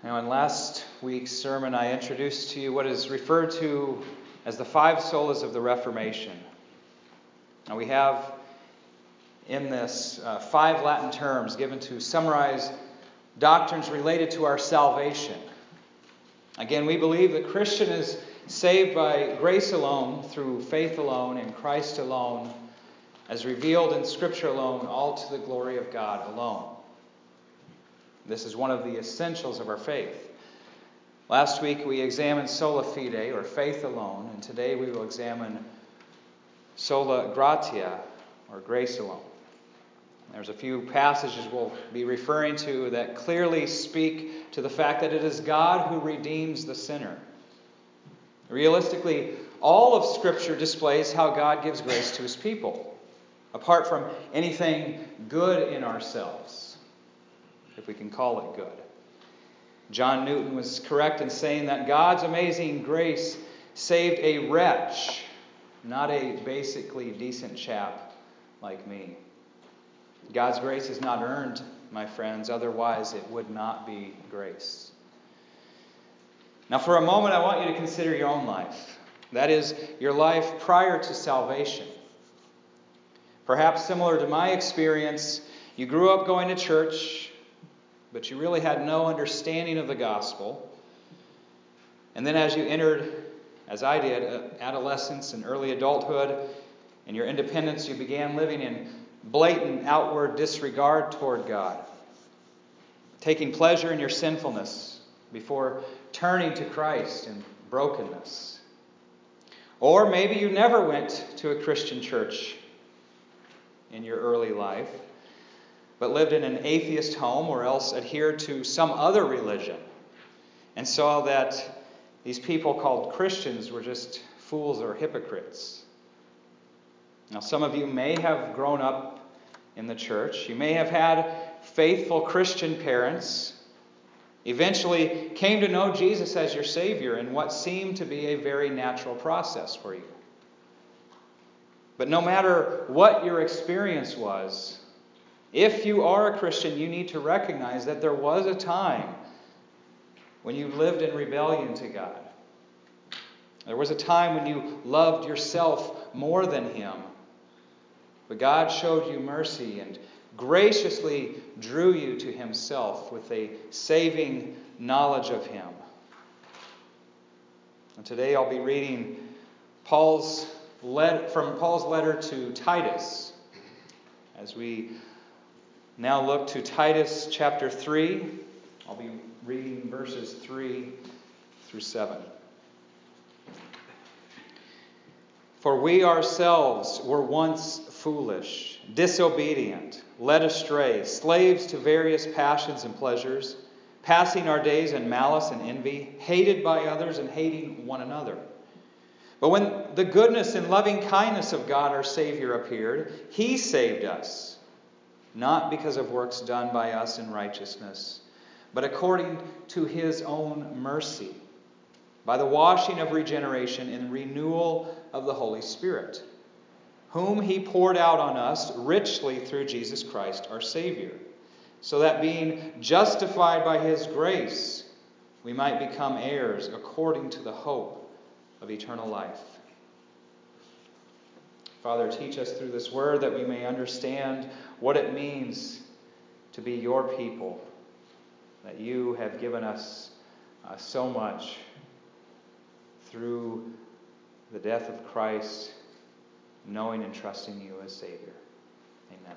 Now, in last week's sermon, I introduced to you what is referred to as the five solas of the Reformation. Now, we have in this five Latin terms given to summarize doctrines related to our salvation. Again, we believe the Christian is saved by grace alone, through faith alone, in Christ alone, as revealed in Scripture alone, all to the glory of God alone. This is one of the essentials of our faith. Last week we examined sola fide, or faith alone, and today we will examine sola gratia, or grace alone. There's a few passages we'll be referring to that clearly speak to the fact that it is God who redeems the sinner. Realistically, all of Scripture displays how God gives grace to His people, apart from anything good in ourselves, if we can call it good. John Newton was correct in saying that God's amazing grace saved a wretch, not a basically decent chap like me. God's grace is not earned, my friends, otherwise it would not be grace. Now, for a moment, I want you to consider your own life. That is, your life prior to salvation. Perhaps similar to my experience, you grew up going to church, but you really had no understanding of the gospel. And then as you entered, as I did, adolescence and early adulthood, and your independence, you began living in blatant outward disregard toward God, taking pleasure in your sinfulness before turning to Christ in brokenness. Or maybe you never went to a Christian church in your early life, but lived in an atheist home or else adhered to some other religion and saw that these people called Christians were just fools or hypocrites. Now, some of you may have grown up in the church. You may have had faithful Christian parents, eventually came to know Jesus as your Savior in what seemed to be a very natural process for you. But no matter what your experience was, if you are a Christian, you need to recognize that there was a time when you lived in rebellion to God. There was a time when you loved yourself more than Him. But God showed you mercy and graciously drew you to Himself with a saving knowledge of Him. And today I'll be reading from Paul's letter to Titus. As we now look to Titus chapter 3, I'll be reading verses 3 through 7. For we ourselves were once foolish, disobedient, led astray, slaves to various passions and pleasures, passing our days in malice and envy, hated by others and hating one another. But when the goodness and loving kindness of God our Savior appeared, He saved us, not because of works done by us in righteousness, but according to His own mercy, by the washing of regeneration and renewal of the Holy Spirit, whom He poured out on us richly through Jesus Christ our Savior, so that being justified by His grace, we might become heirs according to the hope of eternal life. Father, teach us through this word that we may understand what it means to be your people, that you have given us so much through the death of Christ, knowing and trusting you as Savior. Amen.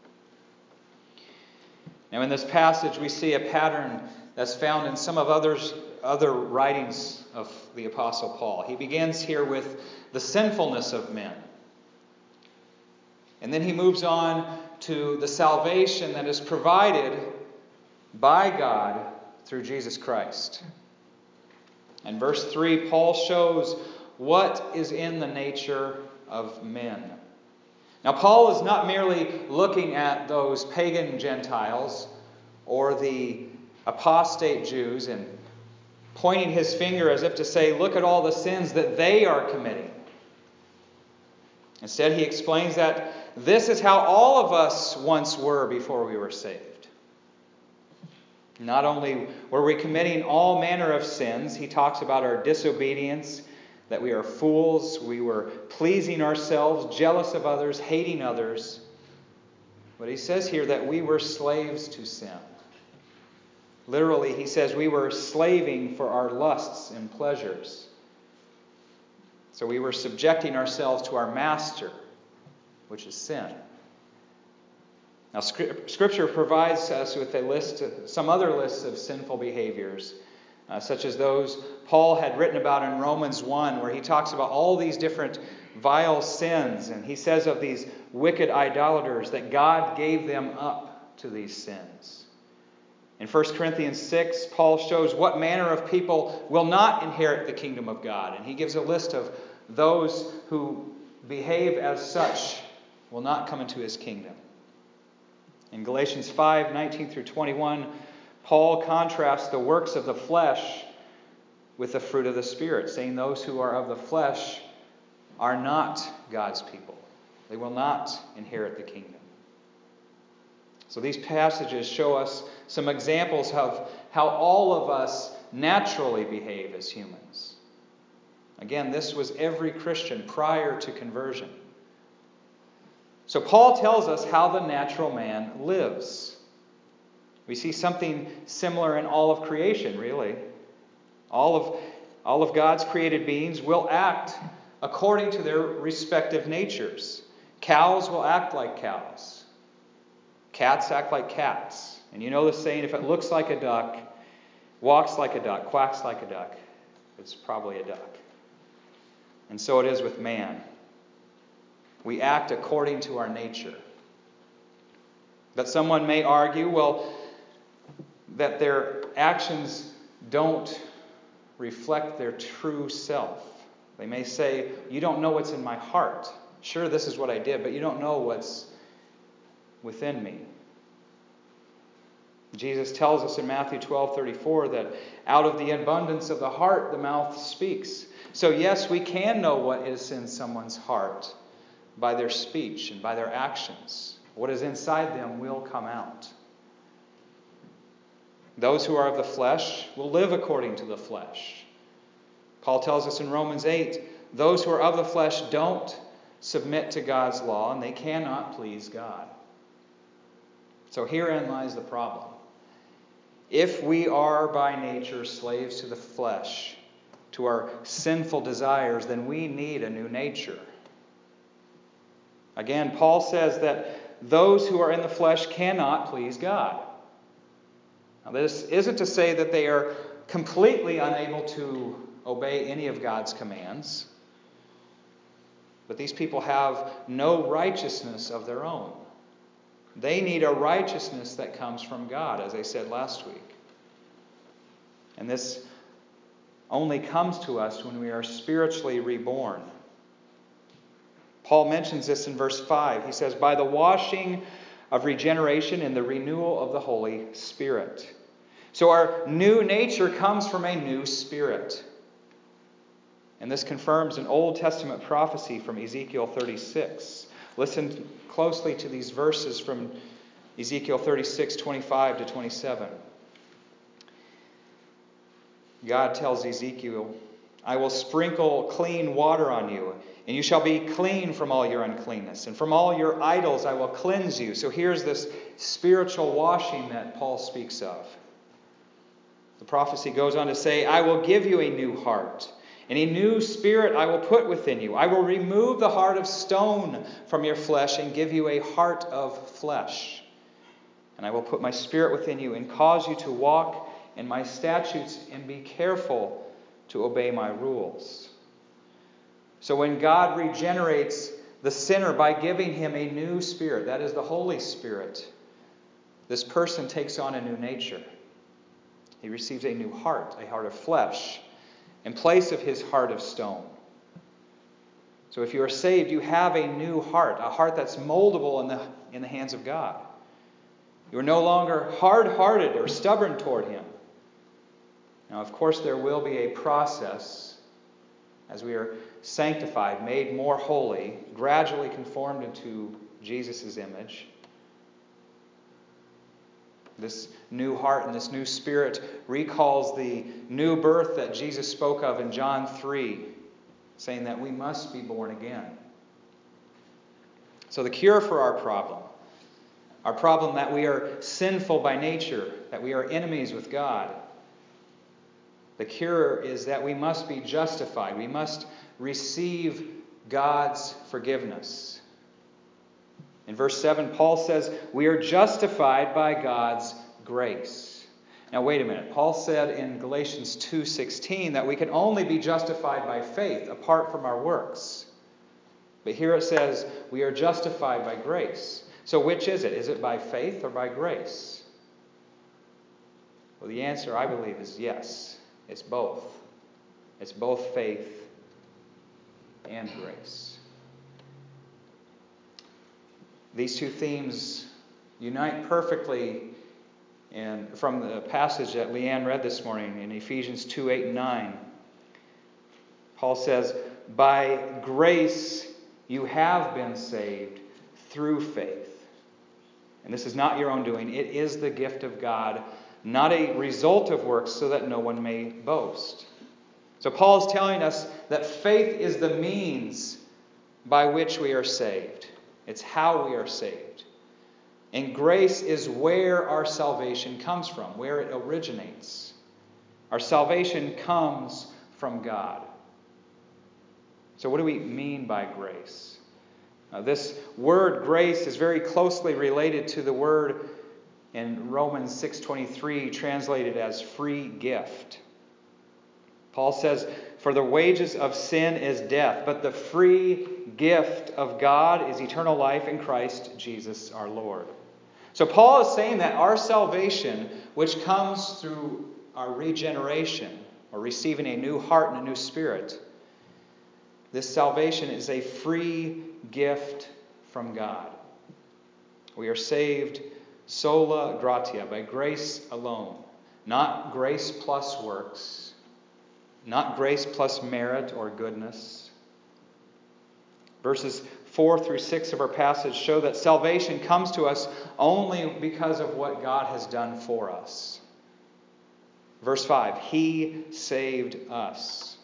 Now in this passage we see a pattern that's found in some of other writings of the Apostle Paul. He begins here with the sinfulness of men. And then he moves on to the salvation that is provided by God through Jesus Christ. In verse 3, Paul shows what is in the nature of men. Now, Paul is not merely looking at those pagan Gentiles or the apostate Jews and pointing his finger as if to say, look at all the sins that they are committing. Instead, he explains that this is how all of us once were before we were saved. Not only were we committing all manner of sins, he talks about our disobedience, that we are fools, we were pleasing ourselves, jealous of others, hating others. But he says here that we were slaves to sin. Literally, he says we were slaving for our lusts and pleasures. So we were subjecting ourselves to our master, which is sin. Now, Scripture provides us with some other lists of sinful behaviors, such as those Paul had written about in Romans 1, where he talks about all these different vile sins. And he says of these wicked idolaters that God gave them up to these sins. In 1 Corinthians 6, Paul shows what manner of people will not inherit the kingdom of God. And he gives a list of those who behave as such will not come into his kingdom. In Galatians 5:19 through 21, Paul contrasts the works of the flesh with the fruit of the Spirit, saying those who are of the flesh are not God's people. They will not inherit the kingdom. So these passages show us some examples of how all of us naturally behave as humans. Again, this was every Christian prior to conversion. So Paul tells us how the natural man lives. We see something similar in all of creation, really. All of God's created beings will act according to their respective natures. Cows will act like cows. Cats act like cats. And you know the saying, if it looks like a duck, walks like a duck, quacks like a duck, it's probably a duck. And so it is with man. We act according to our nature. But someone may argue, that their actions don't reflect their true self. They may say, you don't know what's in my heart. Sure, this is what I did, but you don't know what's within me. Jesus tells us in Matthew 12:34 that out of the abundance of the heart, the mouth speaks. So yes, we can know what is in someone's heart by their speech and by their actions. What is inside them will come out. Those who are of the flesh will live according to the flesh. Paul tells us in Romans 8, those who are of the flesh don't submit to God's law, and they cannot please God. So herein lies the problem. If we are by nature slaves to the flesh, to our sinful desires, then we need a new nature. Again, Paul says that those who are in the flesh cannot please God. Now, this isn't to say that they are completely unable to obey any of God's commands, but these people have no righteousness of their own. They need a righteousness that comes from God, as I said last week. And this only comes to us when we are spiritually reborn. Paul mentions this in verse 5. He says, by the washing of regeneration and the renewal of the Holy Spirit. So our new nature comes from a new spirit. And this confirms an Old Testament prophecy from Ezekiel 36. Listen closely to these verses from Ezekiel 36:25 to 27. God tells Ezekiel, I will sprinkle clean water on you, and you shall be clean from all your uncleanness, and from all your idols I will cleanse you. So here's this spiritual washing that Paul speaks of. The prophecy goes on to say, I will give you a new heart, and a new spirit I will put within you. I will remove the heart of stone from your flesh and give you a heart of flesh. And I will put my spirit within you and cause you to walk in my statutes and be careful to obey my rules. So when God regenerates the sinner by giving him a new spirit, that is the Holy Spirit, this person takes on a new nature. He receives a new heart, a heart of flesh, in place of his heart of stone. So if you are saved, you have a new heart, a heart that's moldable in the hands of God. You are no longer hard-hearted or stubborn toward him. Now, of course, there will be a process as we are sanctified, made more holy, gradually conformed into Jesus' image. This new heart and this new spirit recalls the new birth that Jesus spoke of in John 3, saying that we must be born again. So the cure for our problem that we are sinful by nature, that we are enemies with God, the cure is that we must be justified. We must receive God's forgiveness. In verse 7, Paul says, we are justified by God's grace. Now wait a minute. Paul said in Galatians 2:16 that we can only be justified by faith apart from our works. But here it says we are justified by grace. So which is it? Is it by faith or by grace? Well, the answer, I believe, is yes. It's both. It's both faith and grace. These two themes unite perfectly from the passage that Leanne read this morning in Ephesians 2:8 and 9. Paul says, by grace you have been saved through faith. And this is not your own doing. It is the gift of God, not a result of works, so that no one may boast. So Paul is telling us that faith is the means by which we are saved. It's how we are saved. And grace is where our salvation comes from, where it originates. Our salvation comes from God. So what do we mean by grace? This word grace is very closely related to the word in Romans 6:23 translated as free gift. Paul says, for the wages of sin is death, but the free gift of God is eternal life in Christ Jesus our Lord. So Paul is saying that our salvation, which comes through our regeneration, or receiving a new heart and a new spirit, this salvation is a free gift from God. We are saved sola gratia, by grace alone. Not grace plus works, not grace plus merit or goodness. Verses 4 through 6 of our passage show that salvation comes to us only because of what God has done for us. Verse 5, He saved us.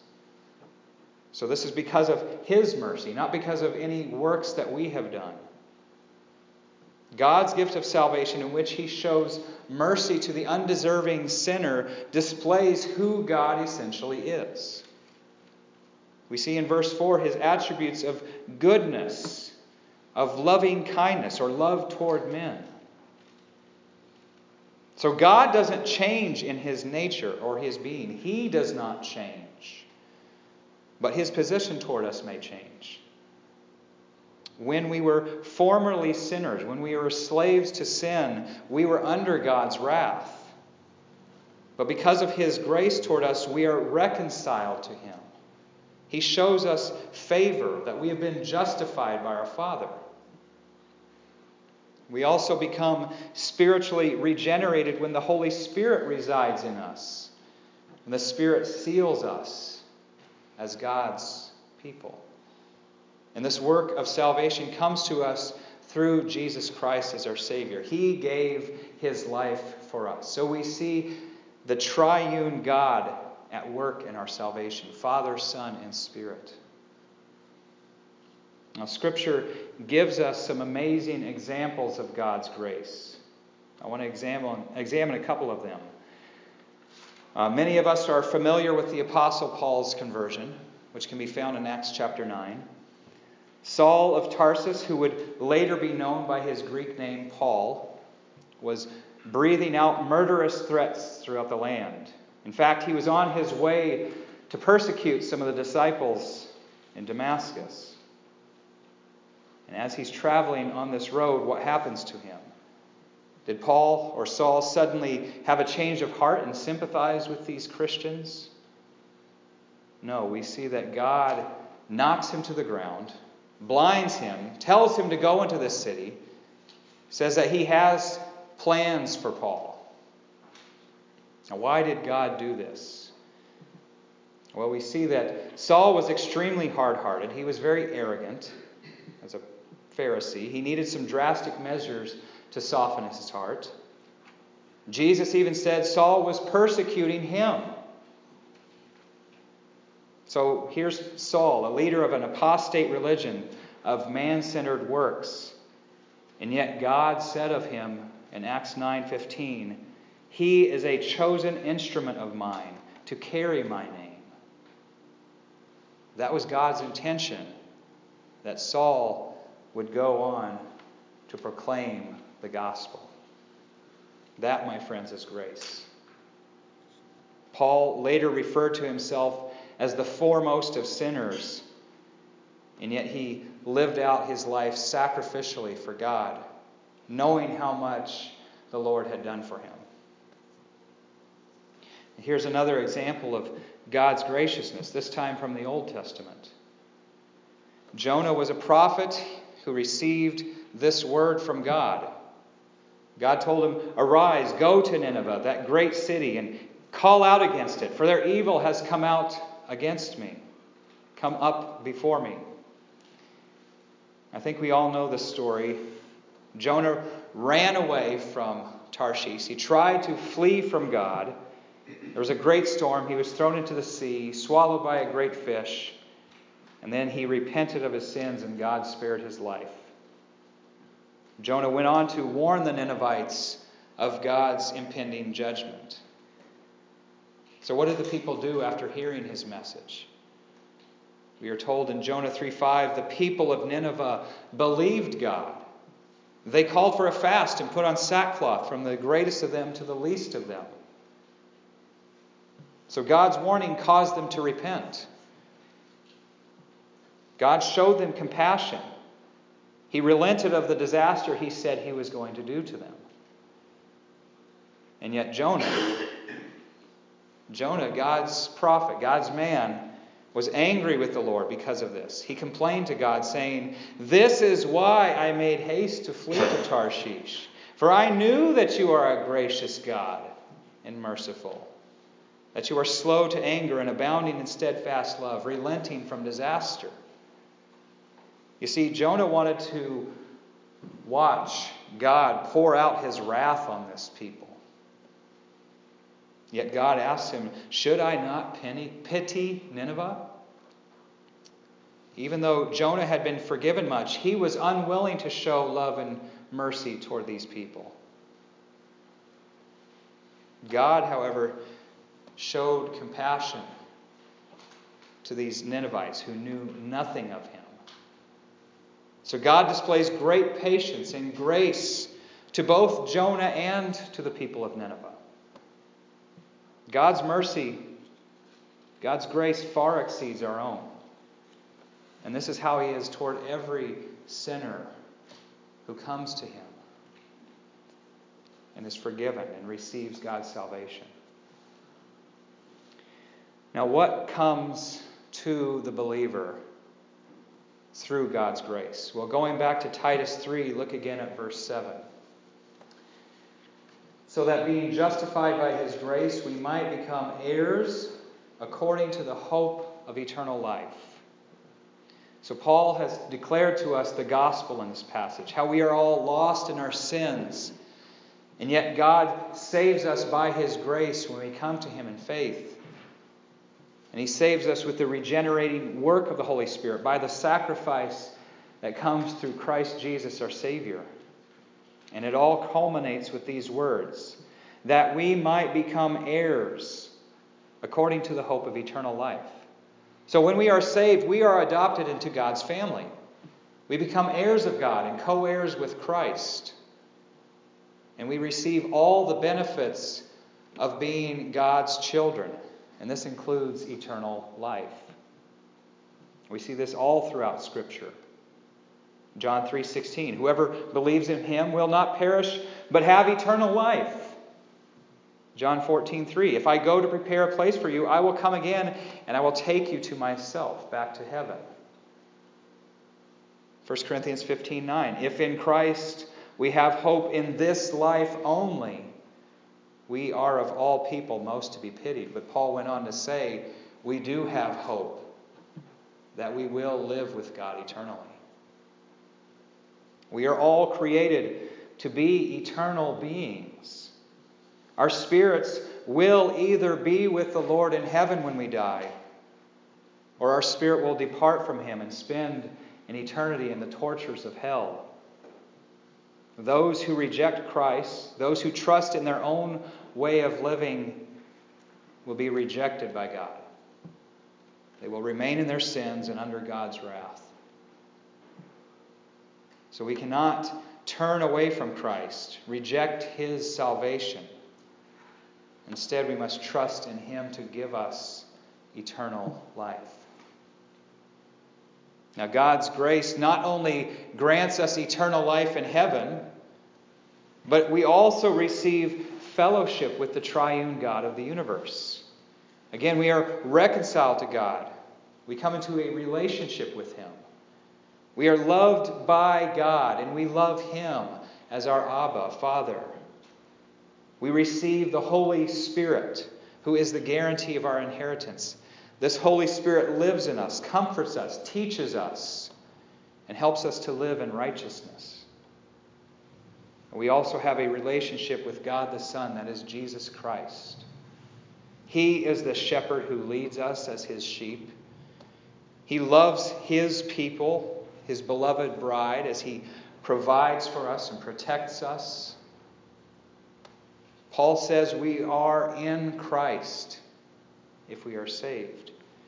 So this is because of His mercy, not because of any works that we have done. God's gift of salvation, in which He shows mercy to the undeserving sinner, displays who God essentially is. We see in verse 4 His attributes of goodness, of loving kindness, or love toward men. So God doesn't change in His nature or His being. He does not change. But His position toward us may change. When we were formerly sinners, when we were slaves to sin, we were under God's wrath. But because of His grace toward us, we are reconciled to Him. He shows us favor, that we have been justified by our Father. We also become spiritually regenerated when the Holy Spirit resides in us. And the Spirit seals us as God's people. And this work of salvation comes to us through Jesus Christ as our Savior. He gave His life for us. So we see the triune God at work in our salvation, Father, Son, and Spirit. Now, Scripture gives us some amazing examples of God's grace. I want to examine a couple of them. Many of us are familiar with the Apostle Paul's conversion, which can be found in Acts chapter 9. Saul of Tarsus, who would later be known by his Greek name Paul, was breathing out murderous threats throughout the land. In fact, he was on his way to persecute some of the disciples in Damascus. And as he's traveling on this road, what happens to him? Did Paul or Saul suddenly have a change of heart and sympathize with these Christians? No, we see that God knocks him to the ground, blinds him, tells him to go into this city, says that He has plans for Paul. Now, why did God do this? Well, we see that Saul was extremely hard-hearted. He was very arrogant as a Pharisee. He needed some drastic measures to soften his heart. Jesus even said Saul was persecuting him. So here's Saul, a leader of an apostate religion of man-centered works. And yet God said of him in Acts 9:15, "He is a chosen instrument of mine to carry my name." That was God's intention, that Saul would go on to proclaim the gospel. That, my friends, is grace. Paul later referred to himself as the foremost of sinners, and yet he lived out his life sacrificially for God, knowing how much the Lord had done for him. Here's another example of God's graciousness, this time from the Old Testament. Jonah was a prophet who received this word from God. God told him, "Arise, go to Nineveh, that great city, and call out against it, for their evil has come out against me, come up before me." I think we all know the story. Jonah ran away from Tarshish. He tried to flee from God. There was a great storm. He was thrown into the sea, swallowed by a great fish. And then he repented of his sins, and God spared his life. Jonah went on to warn the Ninevites of God's impending judgment. So what did the people do after hearing his message? We are told in Jonah 3:5, the people of Nineveh believed God. They called for a fast and put on sackcloth, from the greatest of them to the least of them. So God's warning caused them to repent. God showed them compassion. He relented of the disaster he said he was going to do to them. And yet Jonah, God's prophet, God's man, was angry with the Lord because of this. He complained to God, saying, "This is why I made haste to flee to Tarshish. For I knew that you are a gracious God and merciful, that you are slow to anger and abounding in steadfast love, relenting from disaster." You see, Jonah wanted to watch God pour out his wrath on this people. Yet God asked him, "Should I not pity Nineveh?" Even though Jonah had been forgiven much, he was unwilling to show love and mercy toward these people. God, however, showed compassion to these Ninevites who knew nothing of him. So God displays great patience and grace to both Jonah and to the people of Nineveh. God's mercy, God's grace far exceeds our own. And this is how he is toward every sinner who comes to him and is forgiven and receives God's salvation. Now, what comes to the believer through God's grace? Well, going back to Titus 3, look again at verse 7. "So that being justified by his grace, we might become heirs according to the hope of eternal life." So Paul has declared to us the gospel in this passage, how we are all lost in our sins, and yet God saves us by his grace when we come to him in faith. And he saves us with the regenerating work of the Holy Spirit by the sacrifice that comes through Christ Jesus our Savior. And it all culminates with these words, that we might become heirs according to the hope of eternal life. So when we are saved, we are adopted into God's family. We become heirs of God and co-heirs with Christ. And we receive all the benefits of being God's children. And this includes eternal life. We see this all throughout Scripture. John 3:16, "Whoever believes in him will not perish, but have eternal life." John 14:3, "If I go to prepare a place for you, I will come again, and I will take you to myself, back to heaven." 1 Corinthians 15:9, "If in Christ we have hope in this life only, we are of all people most to be pitied." But Paul went on to say, we do have hope that we will live with God eternally. We are all created to be eternal beings. Our spirits will either be with the Lord in heaven when we die, or our spirit will depart from Him and spend an eternity in the tortures of hell. Those who reject Christ, those who trust in their own way of living, will be rejected by God. They will remain in their sins and under God's wrath. So we cannot turn away from Christ, reject His salvation. Instead, we must trust in Him to give us eternal life. Now, God's grace not only grants us eternal life in heaven, but we also receive fellowship with the triune God of the universe. Again, we are reconciled to God. We come into a relationship with Him. We are loved by God, and we love Him as our Abba, Father. We receive the Holy Spirit, who is the guarantee of our inheritance. This Holy Spirit lives in us, comforts us, teaches us, and helps us to live in righteousness. We also have a relationship with God the Son, that is Jesus Christ. He is the shepherd who leads us as His sheep. He loves His people, His beloved bride, as He provides for us and protects us. Paul says we are in Christ if we are saved.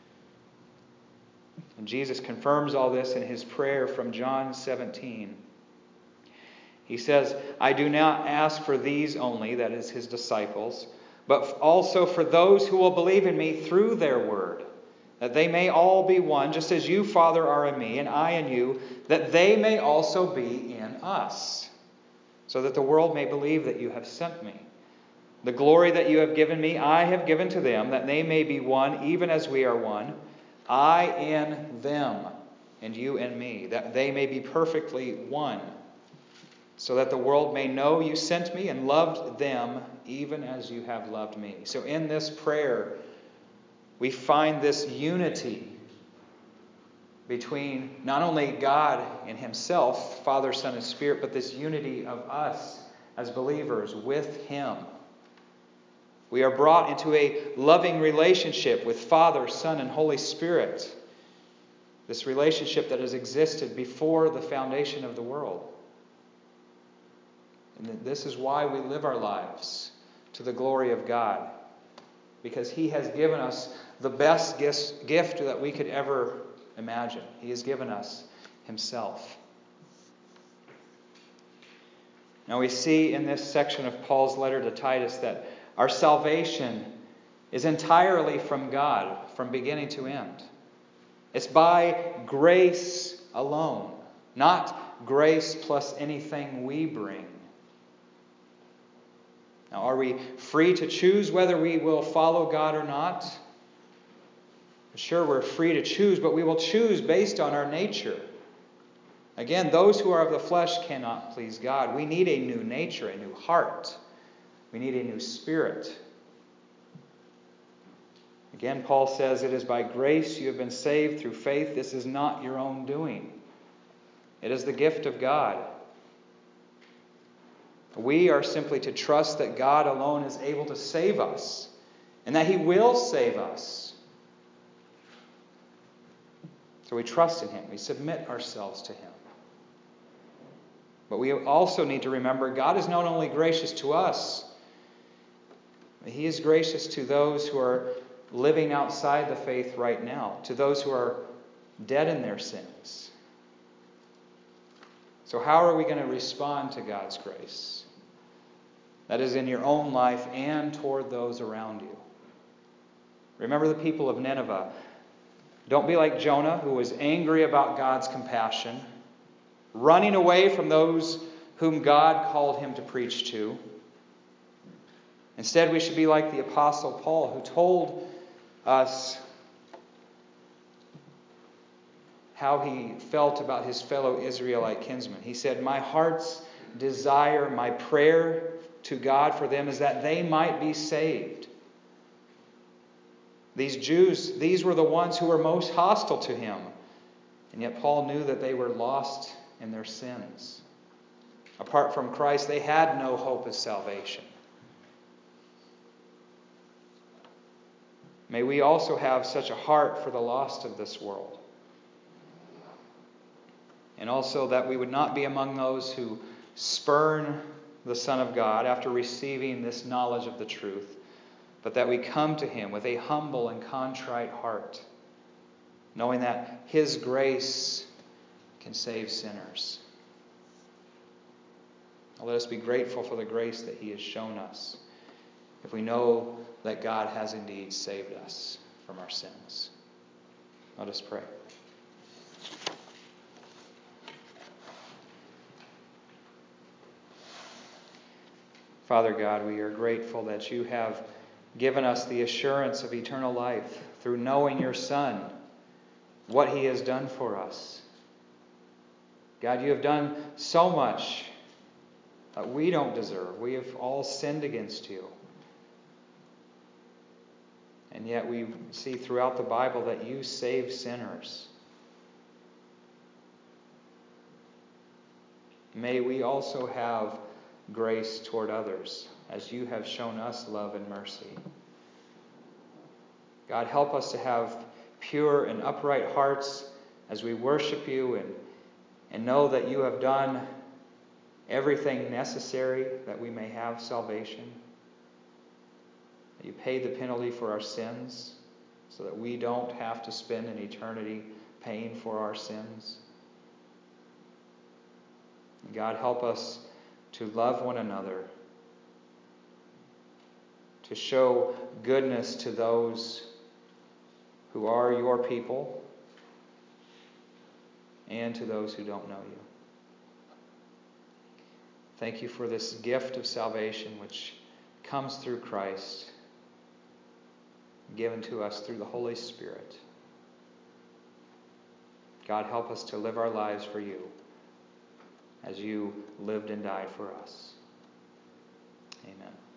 And Jesus confirms all this in His prayer from John 17. He says, I do not ask for these only, that is His disciples, but also for those who will believe in me through their word, that they may all be one, just as you, Father, are in me, and I in you, that they may also be in us, so that the world may believe that you have sent me. The glory that you have given me, I have given to them, that they may be one, even as we are one, I in them, and you in me, that they may be perfectly one, so that the world may know you sent me and loved them, even as you have loved me. So in this prayer, we find this unity between not only God and Himself, Father, Son, and Spirit, but this unity of us as believers with Him. We are brought into a loving relationship with Father, Son, and Holy Spirit. This relationship that has existed before the foundation of the world. And this is why we live our lives to the glory of God. Because He has given us the best gift that we could ever imagine. He has given us Himself. Now we see in this section of Paul's letter to Titus that our salvation is entirely from God, from beginning to end. It's by grace alone, not grace plus anything we bring. Now, are we free to choose whether we will follow God or not? Sure, we're free to choose, but we will choose based on our nature. Again, those who are of the flesh cannot please God. We need a new nature, a new heart. We need a new spirit. Again, Paul says, it is by grace you have been saved through faith. This is not your own doing. It is the gift of God. We are simply to trust that God alone is able to save us, and that He will save us. So we trust in Him. We submit ourselves to Him. But we also need to remember God is not only gracious to us, but He is gracious to those who are living outside the faith right now, to those who are dead in their sins. So how are we going to respond to God's grace? That is in your own life and toward those around you. Remember the people of Nineveh. Don't be like Jonah, who was angry about God's compassion, running away from those whom God called him to preach to. Instead, we should be like the Apostle Paul, who told us how he felt about his fellow Israelite kinsmen. He said, my heart's desire, my prayer to God for them is that they might be saved. These Jews, these were the ones who were most hostile to him. And yet Paul knew that they were lost in their sins. Apart from Christ, they had no hope of salvation. may we also have such a heart for the lost of this world. And also that we would not be among those who spurn the Son of God after receiving this knowledge of the truth, but that we come to Him with a humble and contrite heart, knowing that His grace can save sinners. Let us be grateful for the grace that He has shown us, if we know that God has indeed saved us from our sins. Let us pray. Father God, we are grateful that you have given us the assurance of eternal life through knowing your Son, what He has done for us. God, you have done so much that we don't deserve. We have all sinned against you. And yet we see throughout the Bible that you save sinners. May we also have grace toward others, as you have shown us love and mercy. God, help us to have pure and upright hearts as we worship you and know that you have done everything necessary that we may have salvation. That you paid the penalty for our sins so that we don't have to spend an eternity paying for our sins. And God, help us to love one another, to show goodness to those who are your people and to those who don't know you. Thank you for this gift of salvation which comes through Christ, given to us through the Holy Spirit. God, help us to live our lives for you as you lived and died for us. Amen.